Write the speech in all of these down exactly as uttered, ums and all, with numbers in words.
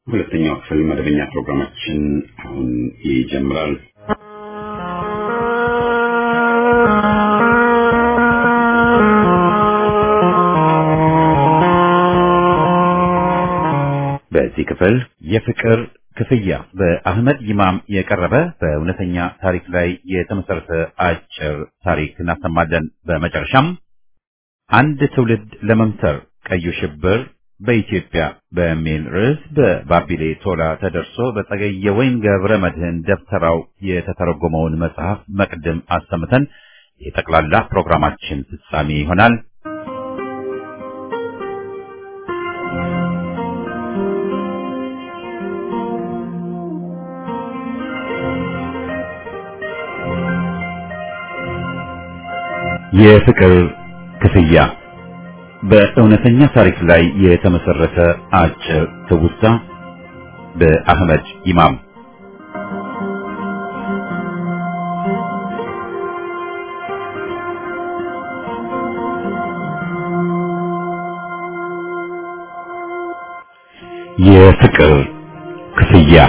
ሁለተኛው ክፍል መደበኛ ፕሮግራማችን አሁን ይጀምራል። በዚህ ክፍል የፍቅር ክፍያ በአህመድ ኢማም የቀረበ በእውነተኛ ታሪክ ላይ የተመሰረተ አጭር ታሪክ እናሰማለን። በመጨረሻም አንድ ትውልድ ለመምተር ቀዩ ሽብር በኢትዮጵያ በሚል ርዕስ በባቢሌ ቶላ ተደርሶ በጸገየ ወይን ገብረ መድህን ደብተራው የተተረጎመውን መጽሐፍ መቅድም አሰምተን የጠቅላላ ፕሮግራማችን ፍጻሜ ይሆናል። የፍቅር ክፍያ በእውነተኛ ታሪክ ላይ የተመሰረተ አጭር ትውስታ በአህመድ ኢማም። የፍቅር ክፍያ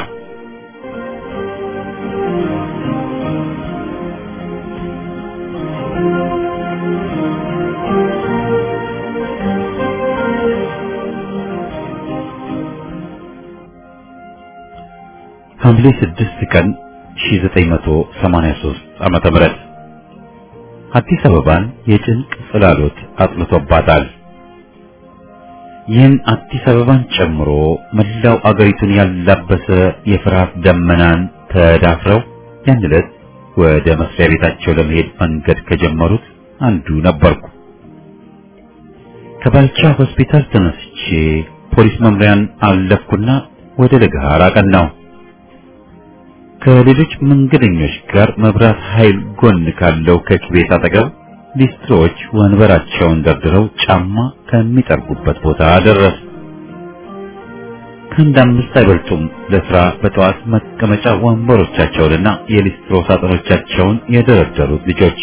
ሐምሌ ስድስት ቀን ሺህ ዘጠኝ መቶ ሰማንያ ሦስት ዓመተ ምህረት አዲስ አበባን የጭንቅ ጽላሎት አጥልቶባታል። ይህን አዲስ አበባን ጨምሮ መላው አገሪቱን ያላበሰ የፍርሃት ደመናን ተዳፍረው ያን ዕለት ወደ መስሪያ ቤታቸው ለመሄድ መንገድ ከጀመሩት አንዱ ነበርኩ። ከባልቻ ሆስፒታል ተነስቼ ፖሊስ መምሪያን አለፍኩና ወደ ለገሃር አቀናሁ። ከሌሎች መንገደኞች ጋር መብራት ኃይል ጎን ካለው ከኪቤት አጠገብ ሊስትሮዎች ወንበራቸውን ደርድረው ጫማ ከሚጠርጉበት ቦታ ደረስ። ከአንድ አምስት አይበልጡም ለስራ በጠዋት መቀመጫ ወንበሮቻቸውንና የሊስትሮ ሳጥኖቻቸውን የደረደሩት ልጆች።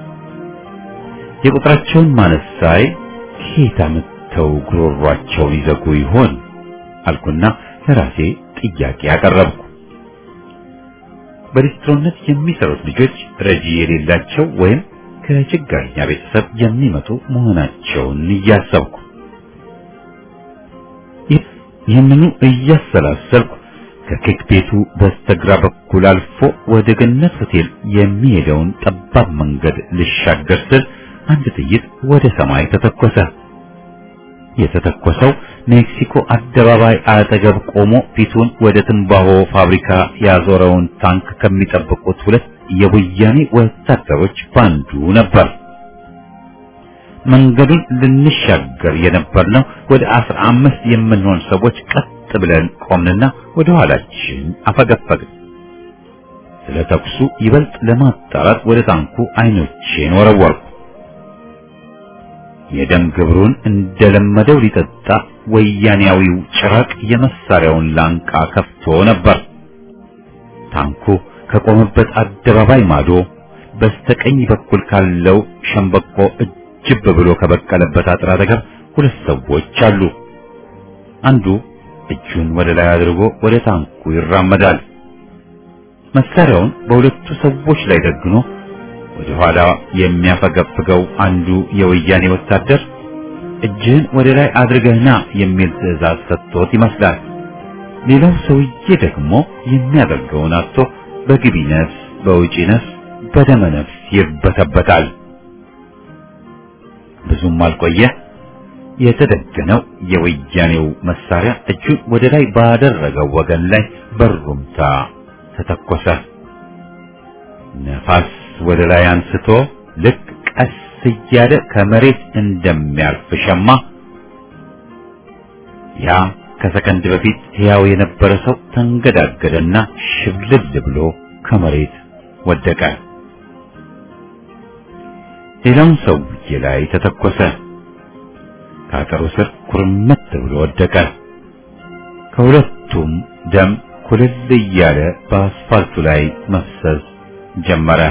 የቁጥራቸውን ማነስ ሳይ ከየት አምጥተው ጉሮሯቸውን ይዘጉ ይሆን አልኩና ለራሴ ጥያቄ አቀረብኩ። በሊስትሮነት የሚሰሩት ልጆች ረጂ የሌላቸው ወይም ከችግረኛ ቤተሰብ የሚመጡ መሆናቸውን እያሰብኩ ይህንኑ እያሰላሰልኩ ከኬክ ቤቱ በስተግራ በኩል አልፎ ወደ ገነት ሆቴል የሚሄደውን ጠባብ መንገድ ልሻገር ስል አንድ ጥይት ወደ ሰማይ ተተኮሰ። የተተኮሰው ሜክሲኮ አደባባይ አጠገብ ቆሞ ፊቱን ወደ ትንባሆ ፋብሪካ ያዞረውን ታንክ ከሚጠብቁት ሁለት የወያኔ ወታደሮች ባንዱ ነበር። መንገዱን ልንሻገር የነበርነው ወደ አስራ አምስት የምንሆን ሰዎች ቀጥ ብለን ቆምንና ወደ ኋላችን አፈገፈግን። ስለ ተኩሱ ይበልጥ ለማጣራት ወደ ታንኩ አይኖቼን ወረወርኩ። የደም ግብሩን እንደለመደው ሊጠጣ ወያኔያዊው ጭራቅ የመሳሪያውን ላንቃ ከፍቶ ነበር። ታንኩ ከቆመበት አደባባይ ማዶ በስተቀኝ በኩል ካለው ሸምበቆ እጅብ ብሎ ከበቀለበት አጥር አጠገብ ሁለት ሰዎች አሉ። አንዱ እጁን ወደ ላይ አድርጎ ወደ ታንኩ ይራመዳል። መሳሪያውን በሁለቱ ሰዎች ላይ ደግኖ ወደ ኋላ የሚያፈገፍገው አንዱ የወያኔ ወታደር እጅህን ወደ ላይ አድርገህና የሚል ትዕዛዝ ሰጥቶት ይመስላል። ሌላው ሰውዬ ደግሞ የሚያደርገውን አጥቶ በግቢ ነፍስ በውጪ ነፍስ በደመ ነፍስ ይርበተበታል። ብዙም አልቆየ የተደገነው የወያኔው መሳሪያ እጁን ወደ ላይ ባደረገው ወገን ላይ በሩምታ ተተኮሰ። ነፋስ ወደ ላይ አንስቶ ልክ ቀስ እያለ ከመሬት እንደሚያርፍ ሸማ ያ ከሰከንድ በፊት ሕያው የነበረ ሰው ተንገዳገደና ሽብልል ብሎ ከመሬት ወደቀ። ሌላውን ሰውዬ ላይ ተተኮሰ። ከአጥሩ ስር ኩርምት ብሎ ወደቀ። ከሁለቱም ደም ኩልል እያለ በአስፋልቱ ላይ መፍሰስ ጀመረ።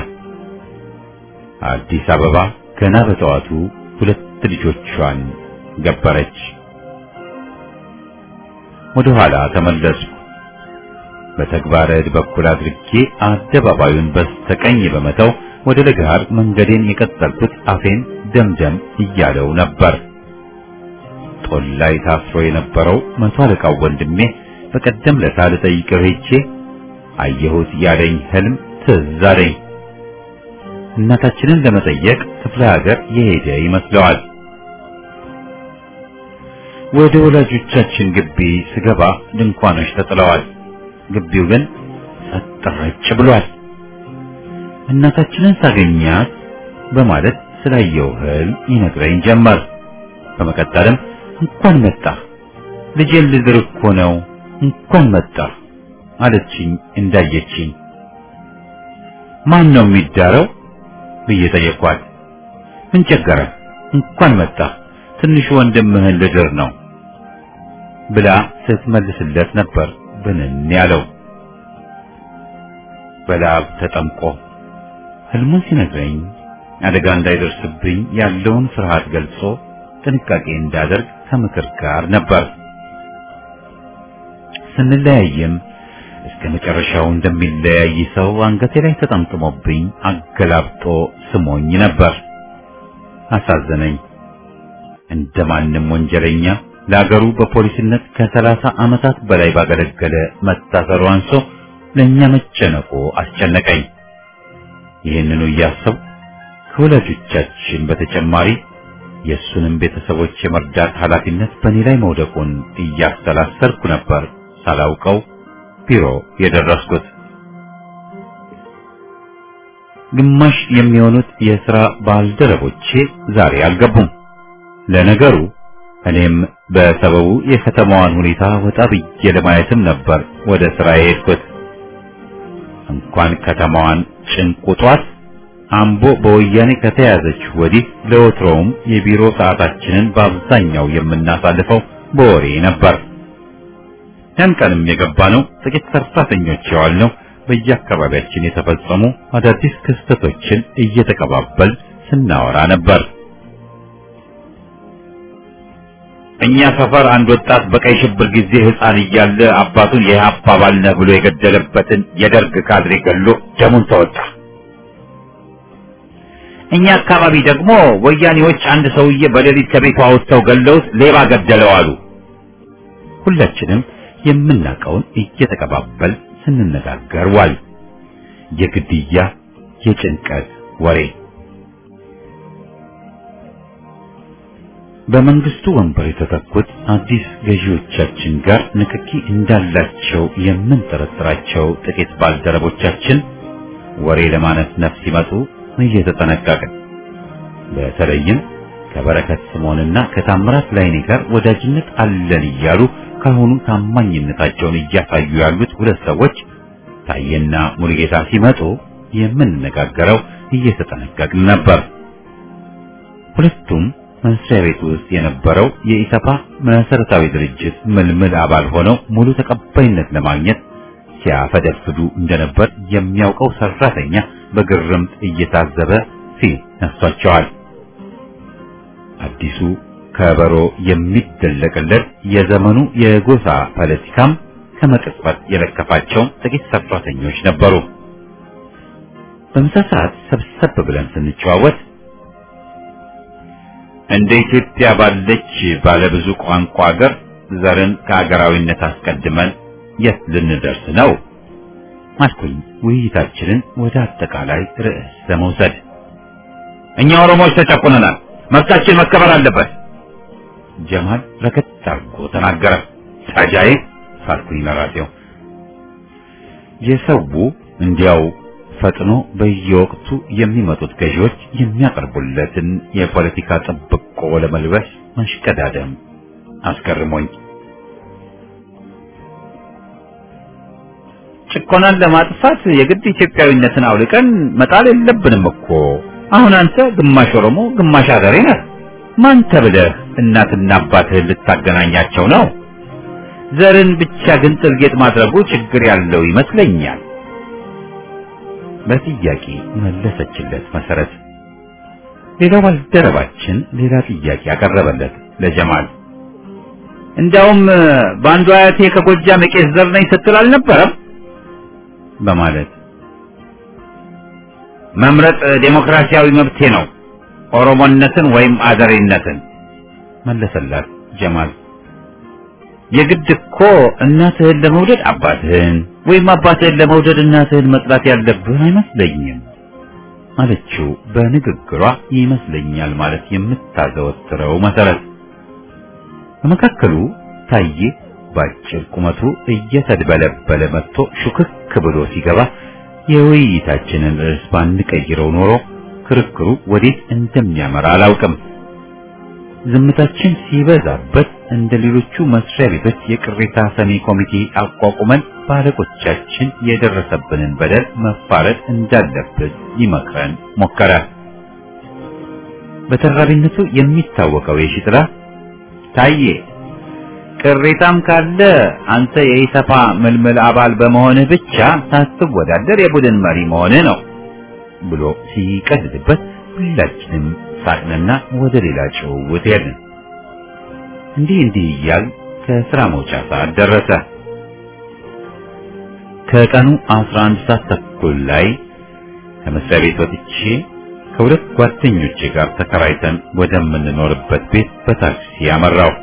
አዲስ አበባ ገና በጠዋቱ ሁለት ልጆቿን ገበረች። ወደ ኋላ ተመለስኩ። በተግባረ ዕድ በኩል አድርጌ አደባባዩን በስተቀኝ በመተው ወደ ለገሃር መንገዴን የቀጠልኩት አፌን ደምደም እያለው ነበር። ጦል ላይ ታስሮ የነበረው መቶ አለቃው ወንድሜ በቀደም ለታ ልጠይቀው ሄጄ አየሁት ያለኝ ህልም ትዝ አለኝ። እናታችንን ለመጠየቅ ክፍለ ሀገር የሄደ ይመስለዋል። ወደ ወላጆቻችን ግቢ ስገባ ድንኳኖች ተጥለዋል። ግቢው ግን ጸጥ ረጭ ብሏል። እናታችንን ሳገኛት በማለት ስላየው ህልም ይነግረኝ ጀመር። በመቀጠልም እንኳን መጣ ልጄን ልድር እኮ ነው እንኳን መጣ አለችኝ እንዳየችኝ። ማን ነው የሚዳረው ብዬ ጠየኳት። ምን ቸገረ እንኳን መጣ ትንሽ ወንድምህን ልድር ነው ብላ ስትመልስለት ነበር ብንን ያለው። በላብ ተጠምቆ ህልሙን ሲነግረኝ አደጋ እንዳይደርስብኝ ያለውን ፍርሃት ገልጾ ጥንቃቄ እንዳደርግ ከምክር ጋር ነበር። ስንለያይም እስከ መጨረሻው እንደሚለያይ ሰው አንገቴ ላይ ተጠምጥሞብኝ አገላብጦ ስሞኝ ነበር። አሳዘነኝ። እንደማንም ወንጀለኛ ለአገሩ በፖሊስነት ከሰላሳ ዓመታት በላይ ባገለገለ መታሰሩ አንሶ ለኛ መጨነቁ አስጨነቀኝ። ይህንኑ እያሰብኩ ከወላጆቻችን በተጨማሪ የሱንም ቤተሰቦች የመርዳት ኃላፊነት በእኔ ላይ መውደቁን እያሰላሰልኩ ነበር ሳላውቀው ቢሮ የደረስኩት። ግማሽ የሚሆኑት የሥራ ባልደረቦቼ ዛሬ አልገቡም። ለነገሩ እኔም በሰበቡ የከተማዋን ሁኔታ ወጣ ብዬ ለማየትም ነበር ወደ ሥራ የሄድኩት። እንኳን ከተማዋን ጭንቁጧት አምቦ በወያኔ ከተያዘች ወዲህ ለወትሮውም የቢሮ ሰዓታችንን በአብዛኛው የምናሳልፈው በወሬ ነበር። ያን ቀንም የገባነው ጥቂት ሰራተኞች የዋልነው በየአካባቢያችን የተፈጸሙ አዳዲስ ክስተቶችን እየተቀባበል ስናወራ ነበር። እኛ ሰፈር አንድ ወጣት በቀይ ሽብር ጊዜ ሕፃን እያለ አባቱን የኢህአፓ አባል ነህ ብሎ የገደለበትን የደርግ ካድሬ ገሎ ደሙን ተወጣ። እኛ አካባቢ ደግሞ ወያኔዎች አንድ ሰውዬ በሌሊት ከቤቱ አውጥተው ገለውት ሌባ ገደለው አሉ። ሁላችንም የምናውቀውን እየተቀባበል ስንነጋገር ዋል። የግድያ የጭንቀት ወሬ። በመንግስቱ ወንበር የተተኩት አዲስ ገዢዎቻችን ጋር ንክኪ እንዳላቸው የምንጠረጥራቸው ጥቂት ባልደረቦቻችን ወሬ ለማነፍነፍ ሲመጡ እየተጠነቀቅን፣ በተለይም ከበረከት ስምዖንና ከታምራት ላይኔ ጋር ወዳጅነት አለን እያሉ ካሁኑ ታማኝነታቸውን እያሳዩ ያሉት ሁለት ሰዎች ታየና ሙሉጌታ ሲመጡ የምንነጋገረው እየተጠነቀቅን ነበር። ሁለቱም መስሪያ ቤት ውስጥ የነበረው የኢሰፓ መሰረታዊ ድርጅት ምልምል አባል ሆነው ሙሉ ተቀባይነት ለማግኘት ሲያፈደፍዱ እንደነበር የሚያውቀው ሰራተኛ በግርምት እየታዘበ ፊት ነስቷቸዋል። አዲሱ ከበሮ የሚደለቅለት የዘመኑ የጎሳ ፖለቲካም ከመቅጽበት የለከፋቸው ጥቂት ሰራተኞች ነበሩ። በምሳ ሰዓት ሰብሰብ ብለን ስንጨዋወት እንደ ኢትዮጵያ ባለች ባለብዙ ቋንቋ ሀገር ዘርን ከሀገራዊነት አስቀድመን የት ልንደርስ ነው አልኩኝ። ውይይታችንን ወደ አጠቃላይ ርዕስ ለመውሰድ እኛ ኦሮሞዎች ተጨቁነናል፣ መብታችን መከበር አለበት ጀማል ረከት አድርጎ ተናገረ። ታጃይ ሳልኩኝ ለራሴው የሰው እንዲያው ፈጥኖ በየወቅቱ የሚመጡት ገዢዎች የሚያቀርቡለትን የፖለቲካ ጥብቆ ለመልበስ መሽቀዳደም አስገርሞኝ፣ ጭቆናን ለማጥፋት የግድ ኢትዮጵያዊነትን አውልቀን መጣል የለብንም እኮ። አሁን አንተ ግማሽ ኦሮሞ ግማሽ አገሬ ነህ። ማን ተብለህ እናትና አባትህን ልታገናኛቸው ነው? ዘርን ብቻ ግን ጥልጌጥ ማድረጉ ችግር ያለው ይመስለኛል። በጥያቄ መለሰችለት መሰረት። ሌላው ባልደረባችን ሌላ ጥያቄ ያቀረበለት ለጀማል። እንዳውም ባንዱ አያቴ ከጎጃም የቄስ ዘር ነኝ ስትል አልነበረም በማለት መምረጥ ዴሞክራሲያዊ መብቴ ነው ኦሮሞነትን ወይም አደሬነትን መለሰላት ጀማል። የግድ እኮ እናትህን ለመውደድ አባትህን ወይም አባትህን ለመውደድ እናትህን መጥላት ያለብህ አይመስለኝም አለችው በንግግሯ ይመስለኛል ማለት የምታዘወትረው መሰረት። በመካከሉ ታዬ ባጭር ቁመቱ እየተድበለበለ መጥቶ ሹክክ ብሎ ሲገባ የውይይታችንን ርዕስ ባንቀይረው ኖሮ ክርክሩ ወዴት እንደሚያመራ አላውቅም። ዝምታችን ሲበዛበት እንደ ሌሎቹ መስሪያ ቤቶች የቅሬታ ሰሚ ኮሚቴ አቋቁመን ባለቆቻችን የደረሰብንን በደል መፋረድ እንዳለበት ይመክረን ሞከረ። በተራቢነቱ የሚታወቀው የሽጥላ ታዬ ቅሬታም ካለ አንተ የኢሰፓ ምልምል አባል በመሆንህ ብቻ ሳትወዳደር የቡድን መሪ መሆንህ ነው ብሎ ሲቀድድበት ሁላችንም ሳቅንና ወደ ሌላ ጭውውት ሄድን። እንዲህ እንዲህ እያል ከስራ መውጫ ሰዓት ደረሰ። ከቀኑ አስራ አንድ ሰዓት ተኩል ላይ ከመስሪያ ቤት ወጥቼ ከሁለት ጓደኞቼ ጋር ተከራይተን ወደምንኖርበት ቤት በታክሲ አመራው።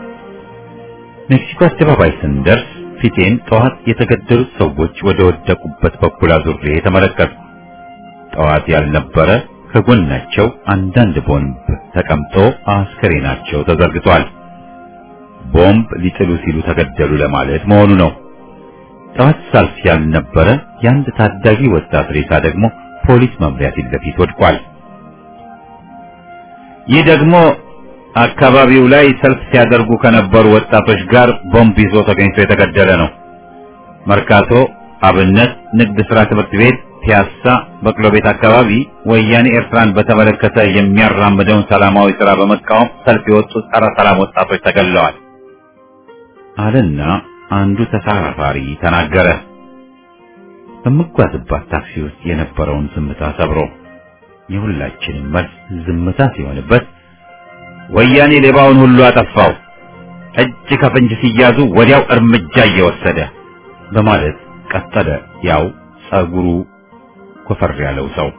ሜክሲኮ አደባባይ ስንደርስ ፊቴን ጠዋት የተገደሉት ሰዎች ወደ ወደቁበት በኩል አዙሬ ተመለከትኩ። ጠዋት ያልነበረ ከጎናቸው አንዳንድ ቦምብ ተቀምጦ አስከሬናቸው ተዘርግቷል። ቦምብ ሊጥሉ ሲሉ ተገደሉ ለማለት መሆኑ ነው። ጠዋት ሰልፍ ያልነበረ የአንድ ታዳጊ ወጣት ሬሳ ደግሞ ፖሊስ መምሪያ ፊት ለፊት ወድቋል። ይህ ደግሞ አካባቢው ላይ ሰልፍ ሲያደርጉ ከነበሩ ወጣቶች ጋር ቦምብ ይዞ ተገኝቶ የተገደለ ነው። መርካቶ፣ አብነት፣ ንግድ ስራ ትምህርት ቤት፣ ፒያሳ፣ በቅሎ ቤት አካባቢ ወያኔ ኤርትራን በተመለከተ የሚያራምደውን ሰላማዊ ስራ በመቃወም ሰልፍ የወጡ ጸረ ሰላም ወጣቶች ተገለዋል አለና አንዱ ተሳፋሪ ተናገረ። በመጓዝባት ታክሲ ውስጥ የነበረውን ዝምታ ሰብሮ የሁላችንም መልስ ዝምታ ሲሆንበት ወያኔ ሌባውን ሁሉ አጠፋው፣ እጅ ከፍንጅ ሲያዙ ወዲያው እርምጃ እየወሰደ በማለት ቀጠለ። ያው ጸጉሩ ኮፈር ያለው ሰው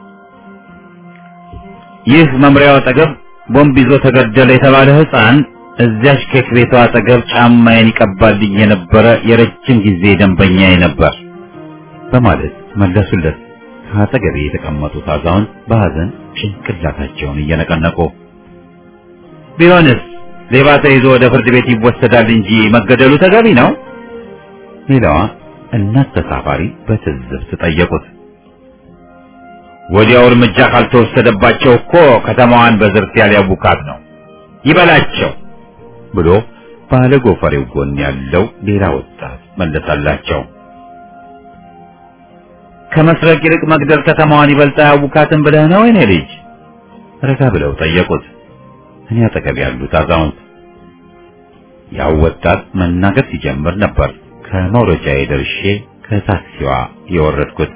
ይህ መምሪያው አጠገብ ቦምብ ይዞ ተገደለ የተባለ ህፃን እዚያች ኬክ ቤቷ አጠገብ ጫማዬን ይቀባልኝ የነበረ የረጅም ጊዜ ደንበኛዬ ነበር በማለት መለሱለት። ከአጠገቤ የተቀመጡት አዛውንት በሐዘን ጭንቅላታቸውን እየነቀነቁ ቢሆንስ ሌባ ተይዞ ወደ ፍርድ ቤት ይወሰዳል እንጂ መገደሉ ተገቢ ነው? ሌላዋ እናት ተሳፋሪ በትዝብት ጠየቁት። ወዲያው እርምጃ ካልተወሰደባቸው እኮ ከተማዋን በዝርፊያ ሊያውካት ነው ይበላቸው ብሎ ባለ ጎፈሬው ጎን ያለው ሌላ ወጣት መለሰላቸው። ከመስረቅ ይልቅ መግደል ከተማዋን ይበልጣ ያውካትን ብለህ ነው የኔ ልጅ? ረጋ ብለው ጠየቁት። እኔ አጠገብ ያሉት አዛውንት ያው ወጣት መናገር ሲጀምር ነበር ከመውረጃዬ ደርሼ ከታክሲዋ የወረድኩት።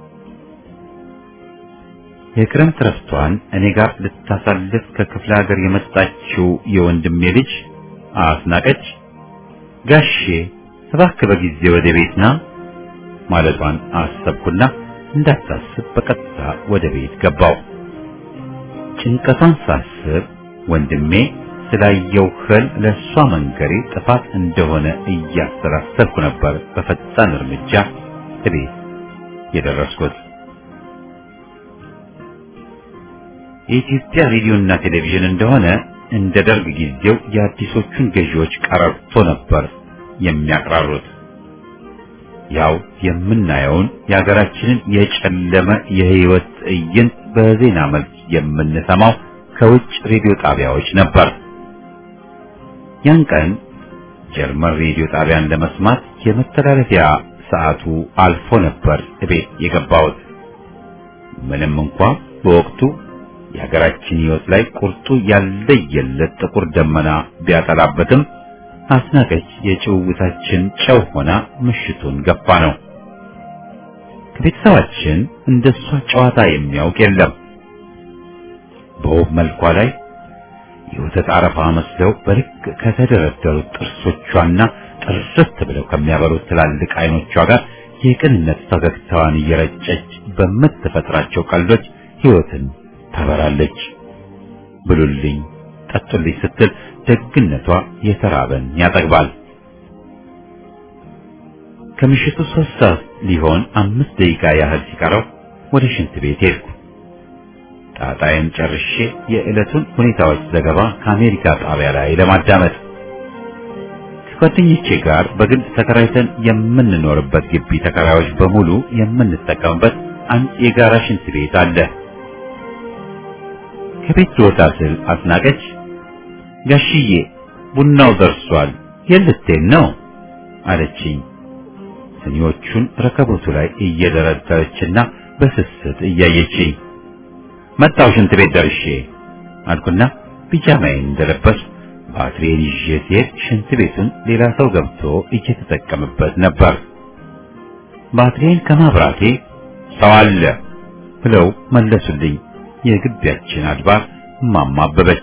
የክረምት ረፍቷን እኔ ጋር ልታሳልፍ ከክፍለ ሀገር የመጣችው የወንድሜ ልጅ አስናቀች ጋሼ እባክህ በጊዜ ወደ ቤት ና ማለቷን አሰብኩና እንዳታስብ በቀጥታ ወደ ቤት ገባው። ጭንቀቷን ሳስብ ወንድሜ ስላየው ህልም ለሷ መንገሬ ጥፋት እንደሆነ እያሰላሰልኩ ነበር በፈጣን እርምጃ ቤት የደረስኩት። የኢትዮጵያ ሬዲዮና ቴሌቪዥን እንደሆነ እንደ ደርግ ጊዜው የአዲሶቹን ገዢዎች ቀረርቶ ነበር የሚያቀራሩት። ያው የምናየውን የሀገራችንን የጨለመ የህይወት ትዕይንት በዜና መልክ የምንሰማው ከውጭ ሬዲዮ ጣቢያዎች ነበር። ያን ቀን ጀርመን ሬዲዮ ጣቢያን ለመስማት የመተላለፊያ ሰዓቱ አልፎ ነበር እቤት የገባሁት። ምንም እንኳን በወቅቱ የሀገራችን ህይወት ላይ ቁርጡ ያለየለት ጥቁር ደመና ቢያጠላበትም አስናቀች የጭውውታችን ጨው ሆና ምሽቱን ገፋ ነው። ከቤተሰባችን እንደሷ ጨዋታ የሚያውቅ የለም። በውብ መልኳ ላይ የወተት አረፋ መስለው በልክ ከተደረደሩት ጥርሶቿና ጥርት ብለው ከሚያበሩት ትላልቅ አይኖቿ ጋር የቅንነት ፈገግታዋን እየረጨች በምትፈጥራቸው ቀልዶች ሕይወትን ታበራለች። ብሉልኝ ጠጡልኝ ስትል ደግነቷ የተራበን ያጠግባል። ከምሽቱ ሶስት ሰዓት ሊሆን አምስት ደቂቃ ያህል ሲቀረው ወደ ሽንት ቤት ሄድኩ። ጣጣዬን ጨርሼ የዕለቱን ሁኔታዎች ዘገባ ከአሜሪካ ጣቢያ ላይ ለማዳመጥ ከጓደኞቼ ጋር በግል ተከራይተን የምንኖርበት ግቢ ተከራዮች በሙሉ የምንጠቀምበት አንድ የጋራ ሽንት ቤት አለ። ከቤት ልወጣ ስል አስናቀች፣ ጋሽዬ ቡናው ደርሷል የልቴን ነው አለችኝ። ስኒዎቹን ረከቦቱ ላይ እየደረደረችና በስስት እያየችኝ መጣው ሽንት ቤት ደርሼ አልኩና ፒጃማዬን እንደለበስኩ ባትሪዬን ይዤ ስሄድ ሽንት ቤቱን ሌላ ሰው ገብቶ እየተጠቀመበት ነበር። ባትሪዬን ከማብራቴ ሰው አለ ብለው መለሱልኝ የግቢያችን አድባር እማማ አበበች።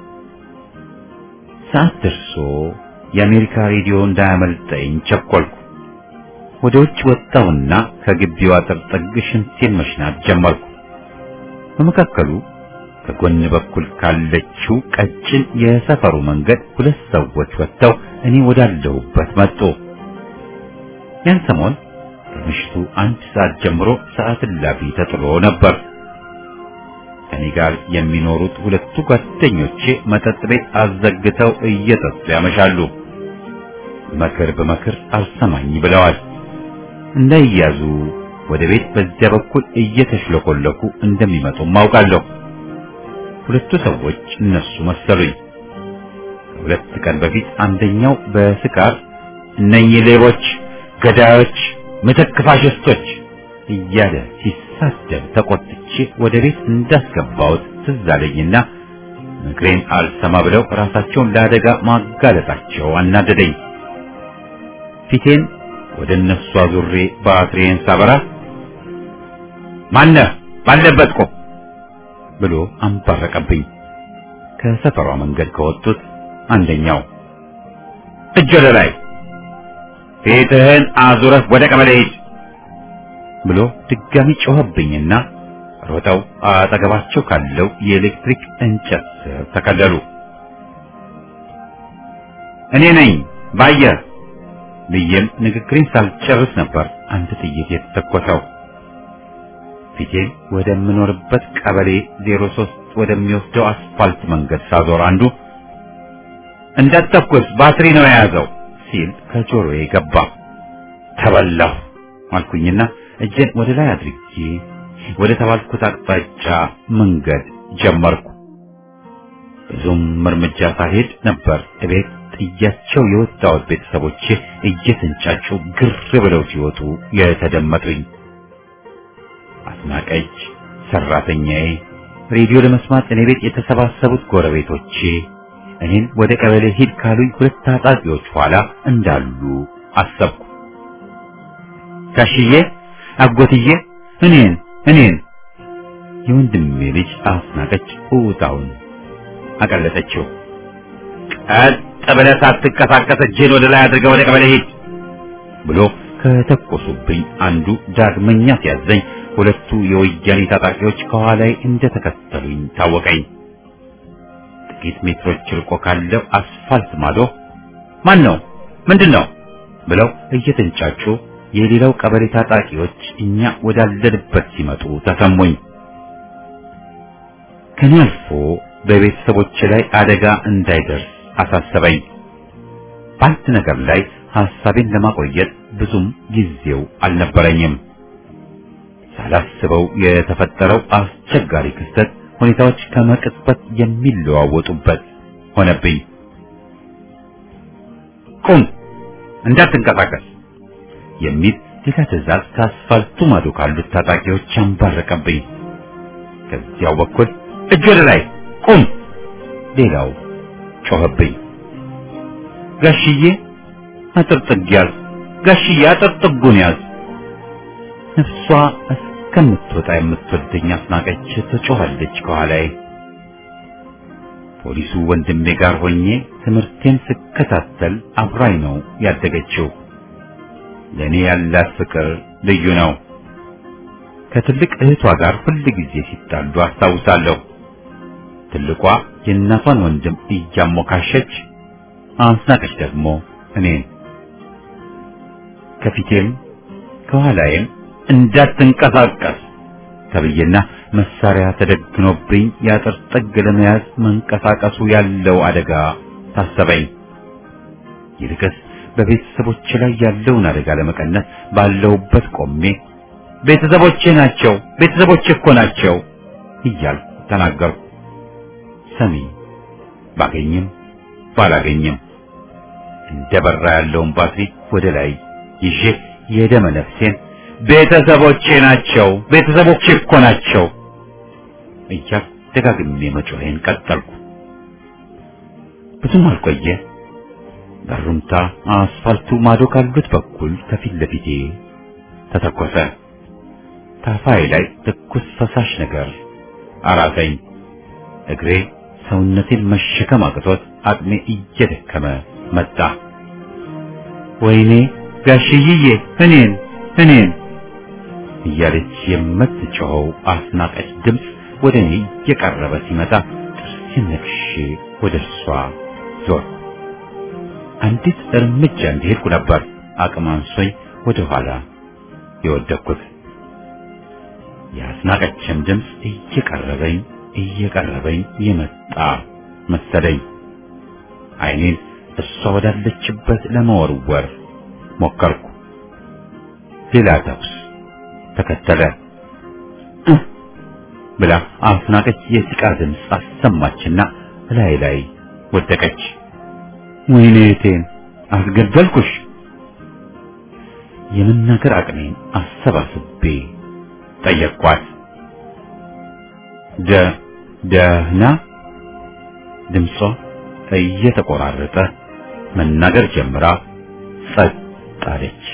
ሰዓት ደርሶ የአሜሪካ ሬዲዮ እንዳያመልጠኝ ቸኮልኩ። ወደ ውጭ ወጣሁና ከግቢው አጥር ጥግ ሽንቴን መሽናት ጀመርኩ። በመካከሉ ከጎን በኩል ካለችው ቀጭን የሰፈሩ መንገድ ሁለት ሰዎች ወጥተው እኔ ወዳለሁበት መጡ። ያን ሰሞን ከምሽቱ አንድ ሰዓት ጀምሮ ሰዓት እላፊ ተጥሎ ነበር። ከኔ ጋር የሚኖሩት ሁለቱ ጓደኞቼ መጠጥ ቤት አዘግተው እየጠጡ ያመሻሉ። መከር በመከር አልሰማኝ ብለዋል። እንዳይያዙ ወደ ቤት በዚያ በኩል እየተሽለኮለኩ እንደሚመጡ ማውቃለሁ። ሁለቱ ሰዎች እነሱ መሰሉኝ። ሁለት ቀን በፊት አንደኛው በስካር እነኚህ ሌቦች፣ ገዳዮች፣ ምትክ ፋሽስቶች እያለ ሲሳደብ ተቆጥቼ ወደ ቤት እንዳስገባሁት ትዝ አለኝና ምክሬን አልሰማ ብለው ራሳቸውን ለአደጋ ማጋለጣቸው አናደደኝ። ፊቴን ወደ እነሱ አዙሬ ባትሪዬን ሳበራ ማነህ ባለበት ቆም ብሎ አንባረቀብኝ። ከሰፈሯ መንገድ ከወጡት አንደኛው እጅ ወደ ላይ ፊትህን አዙረህ ወደ ቀበሌ ሂድ ብሎ ድጋሚ ጮኸብኝና ሮጠው አጠገባቸው ካለው የኤሌክትሪክ እንጨት ስር ተከለሉ። እኔ ነኝ ባየህ ብዬም ንግግሬን ሳልጨርስ ነበር አንድ ጥይት የተተኮሰው። ፊቴን ወደምኖርበት ቀበሌ ዜሮ ሶስት ወደሚወስደው አስፋልት መንገድ ሳዞር አንዱ እንዳትተኩስ ባትሪ ነው የያዘው ሲል ከጆሮዬ ገባ። ተበላሁ አልኩኝና እጄን ወደ ላይ አድርጌ ወደ ተባልኩት አቅጣጫ መንገድ ጀመርኩ። ብዙም እርምጃ ሳልሄድ ነበር እቤት ጥያቸው የወጣሁት ቤተሰቦቼ እየተንጫጩ ግር ብለው ሲወጡ የተደመጡኝ። አስናቀች፣ ሰራተኛዬ፣ ሬዲዮ ለመስማት እኔ ቤት የተሰባሰቡት ጎረቤቶቼ እኔን ወደ ቀበሌ ሂድ ካሉኝ ሁለት ታጣቂዎች ኋላ እንዳሉ አሰብኩ። ጋሽዬ፣ አጎትዬ፣ እኔን እኔን የወንድሜ ልጅ አስናቀች ኡታውን አቀለጠችው። ቀጥ ብለህ ሳትንቀሳቀስ እጅህን ወደ ላይ አድርገህ ወደ ቀበሌ ሂድ ብሎ ከተኮሱብኝ አንዱ ዳግመኛ ሲያዘኝ ሁለቱ የወያኔ ታጣቂዎች ከኋላዬ እንደተከተሉኝ ታወቀኝ። ጥቂት ሜትሮች ርቆ ካለው አስፋልት ማዶ ማን ነው ምንድን ነው ብለው እየተንጫጩ የሌላው ቀበሌ ታጣቂዎች እኛ ወዳለንበት ሲመጡ ተሰሙኝ። ከኔ አልፎ በቤተሰቦቼ ላይ አደጋ እንዳይደርስ አሳሰበኝ። በአንድ ነገር ላይ ሐሳቤን ለማቆየት ብዙም ጊዜው አልነበረኝም። ሳላስበው የተፈጠረው አስቸጋሪ ክስተት ሁኔታዎች ከመቅጽበት የሚለዋወጡበት ሆነብኝ። ቁም፣ እንዳትንቀሳቀስ የሚል ሌላ ትዕዛዝ ከአስፋልቱ ማዶ ካሉት ታጣቂዎች አንባረቀብኝ። ከዚያው በኩል እጅ ወደ ላይ ቁም፣ ሌላው ጮኸብኝ። ጋሽዬ አጥር ጥግ ያዝ፣ ጋሽዬ አጥር ጥጉን ያዝ። ነፍሷ እስከምትወጣ የምትወደኝ አስናቀች ትጮኻለች ከኋላዬ። ፖሊሱ ወንድሜ ጋር ሆኜ ትምህርቴን ስከታተል አብራኝ ነው ያደገችው። ለኔ ያላት ፍቅር ልዩ ነው። ከትልቅ እህቷ ጋር ሁሉ ጊዜ ሲጣሉ አስታውሳለሁ። ትልቋ የእናቷን ወንድም እያሞካሸች፣ አስናቀች ደግሞ እኔን። ከፊቴም ከኋላዬም እንዳትንቀሳቀስ ተብዬና መሳሪያ ተደግኖብኝ የአጥር ጥግ ለመያዝ መንቀሳቀሱ ያለው አደጋ ታሰበኝ። ይልቅስ በቤተሰቦቼ ላይ ያለውን አደጋ ለመቀነስ ባለውበት ቆሜ ቤተሰቦቼ ናቸው ቤተሰቦቼ እኮ ናቸው እያልኩ ተናገርኩ። ሰሚ ባገኝም ባላገኝም እንደበራ ያለውን ባትሪ ወደ ላይ ይዤ የደመ ነፍሴን ቤተሰቦቼ ናቸው ቤተሰቦቼ እኮ ናቸው እያልኩ ደጋግሜ መጮሄን ቀጠልኩ። ብዙም አልቆየ በሩምታ አስፋልቱ ማዶ ካሉት በኩል ከፊት ለፊቴ ተተኮሰ። ታፋይ ላይ ትኩስ ፈሳሽ ነገር አራሰኝ። እግሬ ሰውነቴን መሸከም አቅቶት አቅሜ እየደከመ መጣ። ወይኔ ጋሽዬ እኔን እኔን እያለች የምትጮኸው አስናቀች ድምፅ ወደ እኔ እየቀረበ ሲመጣ ጥርሴን ነክሼ ወደ እሷ ዞር። አንዲት እርምጃ እንደሄድኩ ነበር አቅም አንሶኝ ወደ ኋላ የወደቅኩት። የአስናቀችም ድምፅ እየቀረበኝ እየቀረበኝ የመጣ መሰለኝ። ዓይኔን እሷ ወዳለችበት ለመወርወር ሞከርኩ። ሌላ ተኩስ ተከተለ። ብላ አስናቀች የሲቃ ድምፅ አሰማችና ላይ ላይ ወደቀች። ወይኔ እቴን አስገደልኩሽ። የመናገር አቅሜን አሰባስቤ ጠየቅኳት። ደ ደህና ድምጿ እየተቆራረጠ መናገር ጀምራ ጸጥ አለች።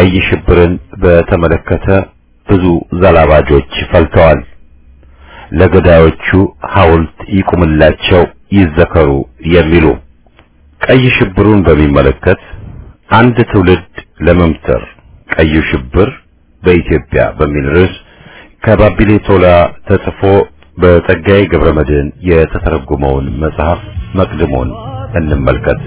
ቀይ ሽብርን በተመለከተ ብዙ ዘላባጆች ፈልተዋል። ለገዳዮቹ ሐውልት ይቁምላቸው ይዘከሩ የሚሉ ቀይ ሽብሩን በሚመለከት አንድ ትውልድ ለመምተር ቀዩ ሽብር በኢትዮጵያ በሚል ርዕስ ከባቢሌ ቶላ ተጽፎ በጸጋዬ ገብረመድህን የተተረጎመውን መጽሐፍ መቅድሞን እንመልከት።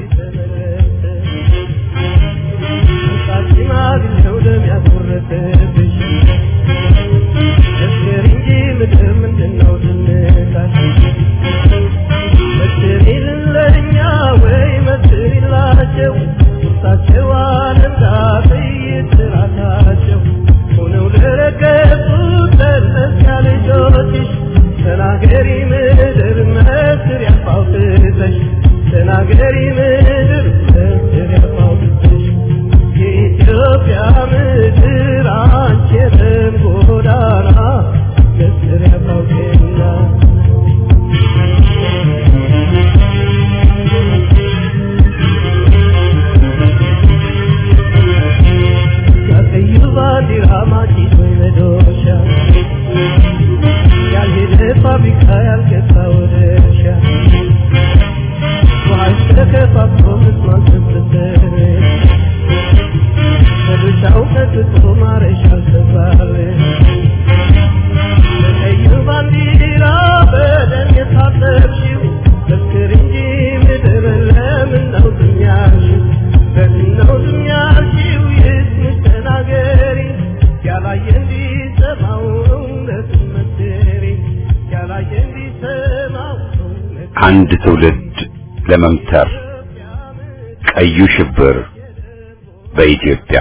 አንድ ትውልድ ለመምተር ቀዩ ሽብር በኢትዮጵያ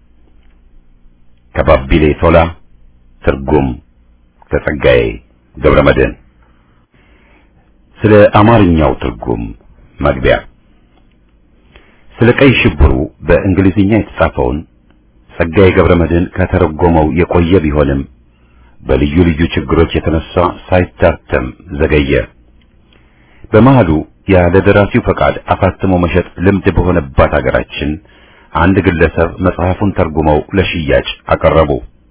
ከባቢሌ ቶላ ትርጉም ከጸጋዬ ገብረመድህን። ስለ አማርኛው ትርጉም መግቢያ። ስለ ቀይ ሽብሩ በእንግሊዝኛ የተጻፈውን ጸጋዬ ገብረመድህን ከተረጎመው የቆየ ቢሆንም በልዩ ልዩ ችግሮች የተነሳ ሳይታተም ዘገየ። በመሃሉ ያለ ደራሲው ፈቃድ አሳትሞ መሸጥ ልምድ በሆነባት ሀገራችን አንድ ግለሰብ መጽሐፉን ተርጉመው ለሽያጭ አቀረቡ።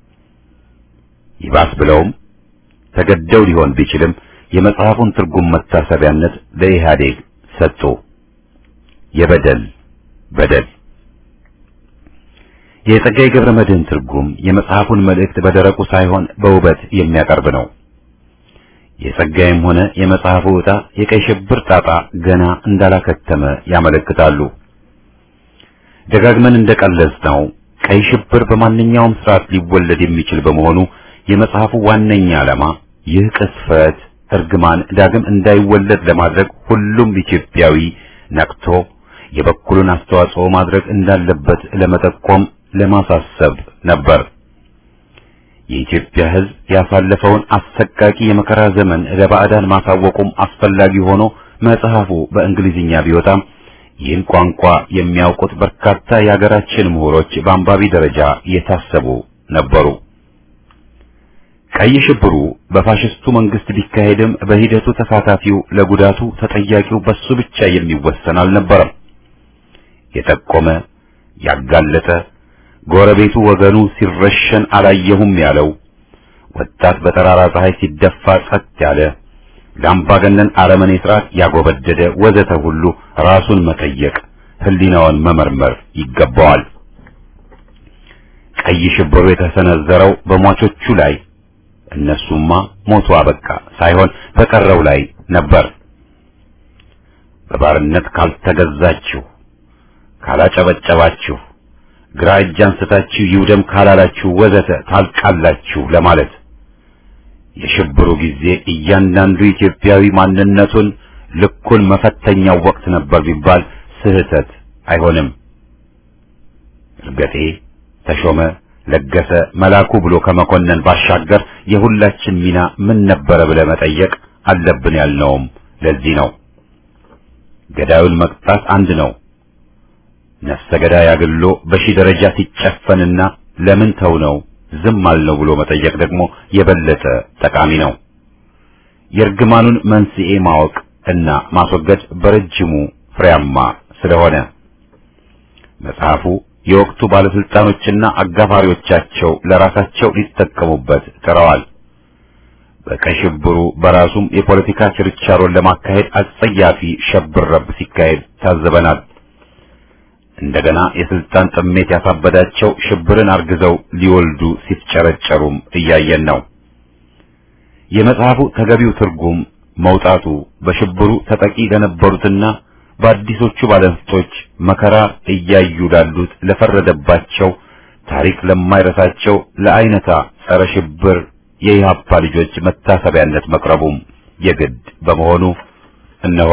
ይባስ ብለውም ተገደው ሊሆን ቢችልም የመጽሐፉን ትርጉም መታሰቢያነት ለኢህአዴግ ሰጡ። የበደል በደል። የጸጋዬ ገብረመድህን ትርጉም የመጽሐፉን መልእክት በደረቁ ሳይሆን በውበት የሚያቀርብ ነው። የጸጋዬም ሆነ የመጽሐፉ ዕጣ የቀይ ሽብር ጣጣ ገና እንዳላከተመ ያመለክታሉ። ደጋግመን እንደቀለጽነው ቀይ ሽብር በማንኛውም ስርዓት ሊወለድ የሚችል በመሆኑ የመጽሐፉ ዋነኛ ዓላማ ይህ ቅስፈት እርግማን ዳግም እንዳይወለድ ለማድረግ ሁሉም ኢትዮጵያዊ ነቅቶ የበኩሉን አስተዋጽኦ ማድረግ እንዳለበት ለመጠቆም ለማሳሰብ ነበር። የኢትዮጵያ ሕዝብ ያሳለፈውን አሰቃቂ የመከራ ዘመን ለባዕዳን ማሳወቁም አስፈላጊ ሆኖ መጽሐፉ በእንግሊዝኛ ቢወጣም ይህን ቋንቋ የሚያውቁት በርካታ የሀገራችን ምሁሮች በአንባቢ ደረጃ የታሰቡ ነበሩ። ቀይ ሽብሩ በፋሽስቱ መንግስት ቢካሄድም በሂደቱ ተሳታፊው ለጉዳቱ ተጠያቂው በሱ ብቻ የሚወሰን አልነበረም። የጠቆመ ያጋለጠ ጎረቤቱ ወገኑ ሲረሸን አላየሁም ያለው ወጣት በጠራራ ፀሐይ ሲደፋ ጸጥ ያለ ለአምባገነን አረመኔ ስርዓት ያጎበደደ ወዘተ ሁሉ ራሱን መጠየቅ ህሊናውን መመርመር ይገባዋል። ቀይ ሽብሩ የተሰነዘረው በሟቾቹ ላይ እነሱማ ሞቱ አበቃ ሳይሆን በቀረው ላይ ነበር። በባርነት ካልተገዛችሁ፣ ካላጨበጨባችሁ፣ ግራ እጅ አንስታችሁ ይውደም ካላላችሁ ወዘተ ታልቃላችሁ ለማለት። የሽብሩ ጊዜ እያንዳንዱ ኢትዮጵያዊ ማንነቱን ልኩን መፈተኛው ወቅት ነበር ቢባል ስህተት አይሆንም። እርገጤ፣ ተሾመ፣ ለገሰ፣ መላኩ ብሎ ከመኮነን ባሻገር የሁላችን ሚና ምን ነበረ ብለህ መጠየቅ አለብን ያልነውም ለዚህ ነው። ገዳዩን መቅጣት አንድ ነው። ነፍሰ ገዳይ አግሎ በሺ ደረጃ ሲጨፈንና ለምን ተው ነው ዝም አልነው ብሎ መጠየቅ ደግሞ የበለጠ ጠቃሚ ነው። የእርግማኑን መንስኤ ማወቅ እና ማስወገድ በረጅሙ ፍሬያማ ስለሆነ መጽሐፉ የወቅቱ ባለስልጣኖችና አጋፋሪዎቻቸው ለራሳቸው ሊጠቀሙበት ጥረዋል። በቀይ ሽብሩ በራሱም የፖለቲካ ችርቻሮን ለማካሄድ አጸያፊ ሸብረብ ሲካሄድ ታዘበናል። እንደገና የስልጣን ጥሜት ያሳበዳቸው ሽብርን አርግዘው ሊወልዱ ሲፍጨረጨሩም እያየን ነው። የመጽሐፉ ተገቢው ትርጉም መውጣቱ በሽብሩ ተጠቂ ለነበሩትና በአዲሶቹ ባለንስቶች መከራ እያዩ ላሉት ለፈረደባቸው ታሪክ ለማይረሳቸው ለአይነታ ጸረ ሽብር የኢህአፓ ልጆች መታሰቢያነት መቅረቡም የግድ በመሆኑ እነሆ